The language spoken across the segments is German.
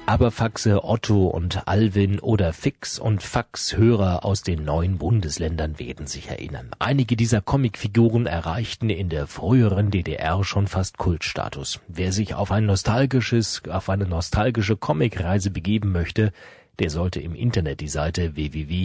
Aberfaxe, Otto und Alwin oder Fix und Fax-Hörer aus den 9 Bundesländern werden sich erinnern. Einige dieser Comicfiguren erreichten in der früheren DDR schon fast Kultstatus. Wer sich auf eine nostalgische Comicreise begeben möchte, der sollte im Internet die Seite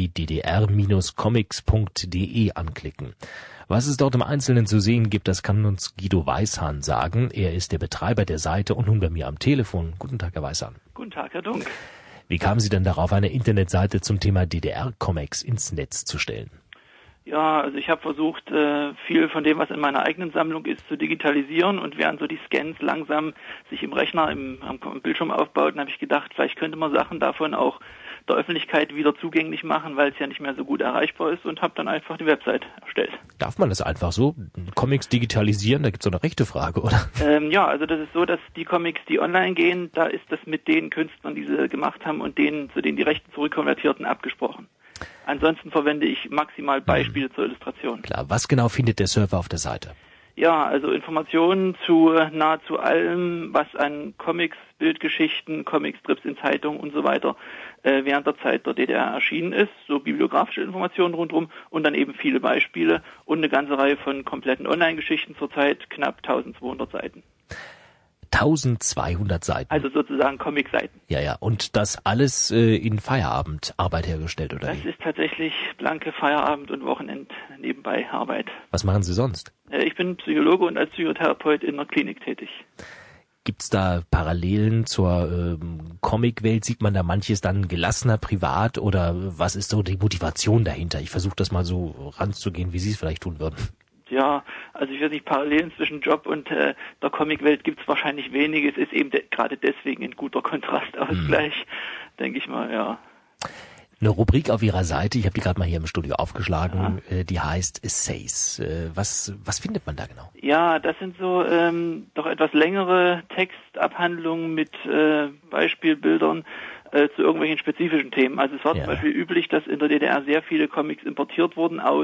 www.ddr-comics.de anklicken. Was es dort im Einzelnen zu sehen gibt, das kann uns Guido Weishahn sagen. Er ist der Betreiber der Seite und nun bei mir am Telefon. Guten Tag, Herr Weishahn. Guten Tag, Herr Dunk. Wie kamen Sie denn darauf, eine Internetseite zum Thema DDR-Comics ins Netz zu stellen? Ja, also ich habe versucht, viel von dem, was in meiner eigenen Sammlung ist, zu digitalisieren, und während so die Scans langsam sich im Rechner, am Bildschirm aufbauten, habe ich gedacht, vielleicht könnte man Sachen davon auch der Öffentlichkeit wieder zugänglich machen, weil es ja nicht mehr so gut erreichbar ist, und habe dann einfach die Website erstellt. Darf man das einfach so? Comics digitalisieren, da gibt es so eine rechte Frage, oder? Ja, also das ist so, dass die Comics, die online gehen, da ist das mit den Künstlern, die sie gemacht haben, und denen, zu denen die Rechten zurückkonvertierten, abgesprochen. Ansonsten verwende ich maximal Beispiele zur Illustration. Klar, was genau findet der Server auf der Seite? Ja, also Informationen zu nahezu allem, was an Comics, Bildgeschichten, Comicstrips in Zeitungen und so weiter während der Zeit der DDR erschienen ist, so bibliografische Informationen rundherum und dann eben viele Beispiele und eine ganze Reihe von kompletten Online-Geschichten, zurzeit knapp 1200 Seiten. 1200 Seiten. Also sozusagen Comic-Seiten. Ja, und das alles in Feierabendarbeit hergestellt, oder Das wie? ist tatsächlich blanke Feierabend- und Wochenend-Nebenbei-Arbeit. Was machen Sie sonst? Ich bin Psychologe und als Psychotherapeut in der Klinik tätig. Gibt's da Parallelen zur Comicwelt? Sieht man da manches dann gelassener privat, oder was ist so die Motivation dahinter? Ich versuche das mal so ranzugehen, wie Sie es vielleicht tun würden. Ja, also ich weiß nicht, Parallelen zwischen Job und der Comicwelt gibt es wahrscheinlich wenige. Es ist eben gerade deswegen ein guter Kontrastausgleich, denke ich mal, ja. Eine Rubrik auf Ihrer Seite, ich habe die gerade mal hier im Studio aufgeschlagen, die heißt Essays. Was findet man da genau? Ja, das sind so doch etwas längere Textabhandlungen mit Beispielbildern zu irgendwelchen spezifischen Themen. Also es war zum Beispiel üblich, dass in der DDR sehr viele Comics importiert wurden aus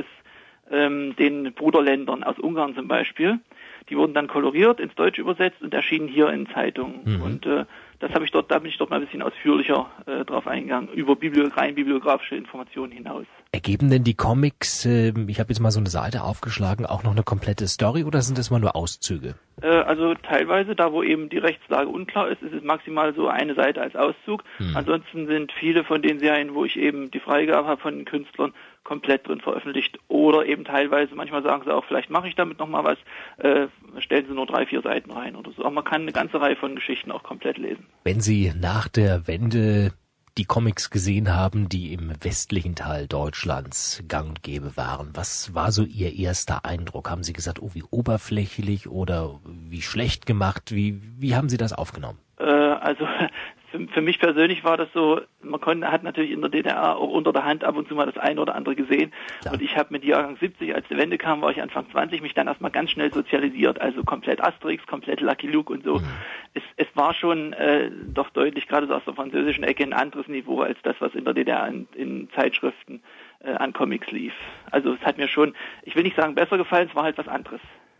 den Bruderländern, aus Ungarn zum Beispiel. Die wurden dann koloriert, ins Deutsche übersetzt und erschienen hier in Zeitungen. Und da bin ich dort mal ein bisschen ausführlicher drauf eingegangen, über rein bibliografische Informationen hinaus. Ergeben denn die Comics, ich habe jetzt mal so eine Seite aufgeschlagen, auch noch eine komplette Story, oder sind das mal nur Auszüge? Also teilweise, da wo eben die Rechtslage unklar ist, ist es maximal so eine Seite als Auszug. Ansonsten sind viele von den Serien, wo ich eben die Freigabe habe von den Künstlern, komplett drin veröffentlicht, oder eben teilweise, manchmal sagen sie auch, vielleicht mache ich damit nochmal was, stellen sie nur 3-4 Seiten rein oder so. Aber man kann eine ganze Reihe von Geschichten auch komplett lesen. Wenn Sie nach der Wende die Comics gesehen haben, die im westlichen Teil Deutschlands gang und gäbe waren, was war so Ihr erster Eindruck? Haben Sie gesagt, oh, wie oberflächlich oder wie schlecht gemacht? Wie haben Sie das aufgenommen? Also für mich persönlich war das so, hat natürlich in der DDR auch unter der Hand ab und zu mal das eine oder andere gesehen. Klar. Und ich habe mit Jahrgang 70, als die Wende kam, war ich Anfang 20, mich dann erstmal ganz schnell sozialisiert. Also komplett Asterix, komplett Lucky Luke und so. Es war schon doch deutlich, gerade so aus der französischen Ecke, ein anderes Niveau als das, was in der DDR in Zeitschriften an Comics lief. Also es hat mir schon, ich will nicht sagen besser gefallen, es war halt was anderes.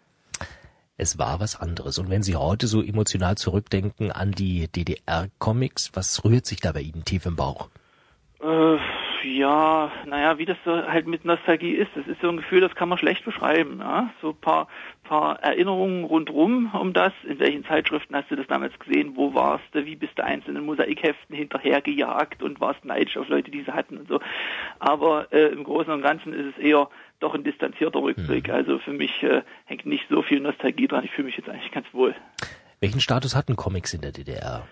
Es war was anderes. Und wenn Sie heute so emotional zurückdenken an die DDR-Comics, was rührt sich da bei Ihnen tief im Bauch? Wie das so halt mit Nostalgie ist. Das ist so ein Gefühl, das kann man schlecht beschreiben. Ja? So ein paar Erinnerungen rundrum um das. In welchen Zeitschriften hast du das damals gesehen? Wo warst du? Wie bist du einzelnen Mosaikheften hinterhergejagt und warst neidisch auf Leute, die sie hatten und so. Aber im Großen und Ganzen ist es eher doch ein distanzierter Rückblick. Also für mich hängt nicht so viel Nostalgie dran. Ich fühle mich jetzt eigentlich ganz wohl. Welchen Status hatten Comics in der DDR?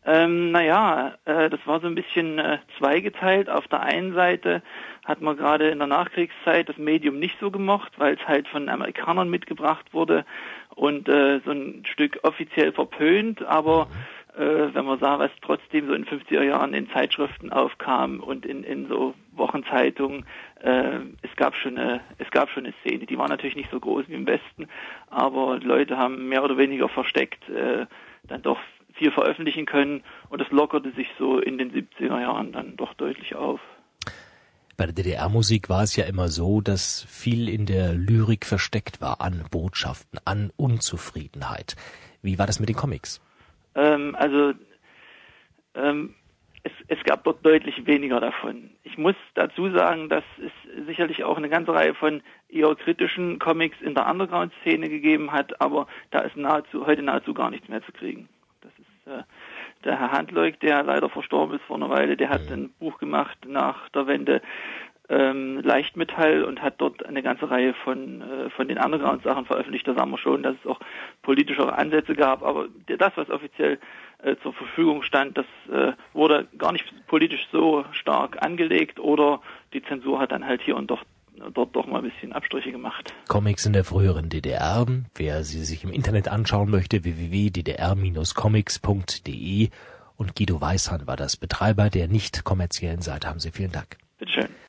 Das war so ein bisschen zweigeteilt. Auf der einen Seite hat man gerade in der Nachkriegszeit das Medium nicht so gemocht, weil es halt von Amerikanern mitgebracht wurde und so ein Stück offiziell verpönt, aber wenn man sah, was trotzdem so in 50er Jahren in Zeitschriften aufkam und in so Wochenzeitungen, es gab schon eine Szene, die war natürlich nicht so groß wie im Westen, aber Leute haben mehr oder weniger versteckt dann doch viel veröffentlichen können, und das lockerte sich so in den 70er Jahren dann doch deutlich auf. Bei der DDR-Musik war es ja immer so, dass viel in der Lyrik versteckt war an Botschaften, an Unzufriedenheit. Wie war das mit den Comics? Also Es gab dort deutlich weniger davon. Ich muss dazu sagen, dass es sicherlich auch eine ganze Reihe von eher kritischen Comics in der Underground-Szene gegeben hat, aber da ist heute nahezu gar nichts mehr zu kriegen. Das ist der Herr Handleuk, der leider verstorben ist vor einer Weile, der hat ein Buch gemacht nach der Wende, Leichtmetall, und hat dort eine ganze Reihe von den Underground-Sachen veröffentlicht. Da sagen wir schon, dass es auch politischere Ansätze gab, aber das, was offiziell zur Verfügung stand, das wurde gar nicht politisch so stark angelegt, oder die Zensur hat dann halt hier und dort doch mal ein bisschen Abstriche gemacht. Comics in der früheren DDR. Wer sie sich im Internet anschauen möchte, www.ddr-comics.de. Und Guido Weishahn war das Betreiber der nicht kommerziellen Seite. Haben Sie vielen Dank. Bitteschön.